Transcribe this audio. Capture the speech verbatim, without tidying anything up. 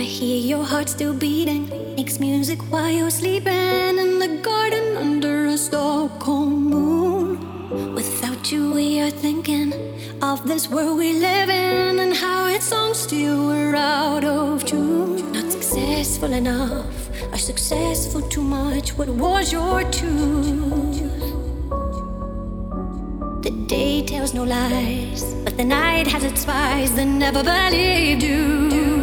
hear your heart still beating. Makes music while you're sleeping in the garden under a Stockholm moon. Without you we are thinking of this world we live in and how its songs still were out of tune. Not successful enough or successful too much. What was your truth? The day tells no lies, but the night has its spies that never believed you.